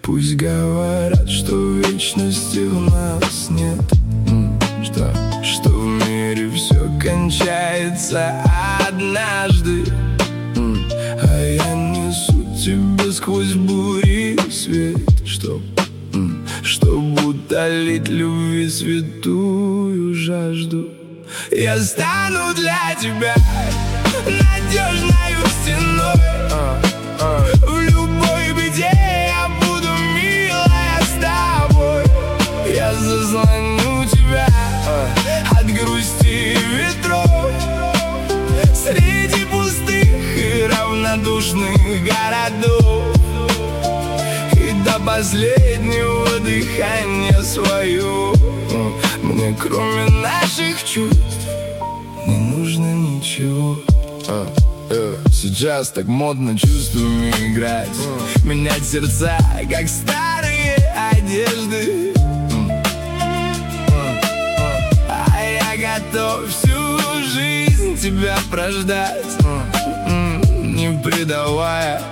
Пусть говорят, что вечности у нас нет, что в мире все кончается однажды, а я несу тебе сквозь бури свет, чтоб утолить любви святую жажду. Я стану для тебя надежною стеной. В любой беде я буду, милая, с тобой. Я заслоню тебя от грусти ветров среди пустых и равнодушных городов. И до последнего дыхания свое мне, кроме наших чувств, не нужно ничего. Сейчас так модно чувствами играть, менять сердца, как старые одежды. А я готов всю жизнь тебя прождать, не предавая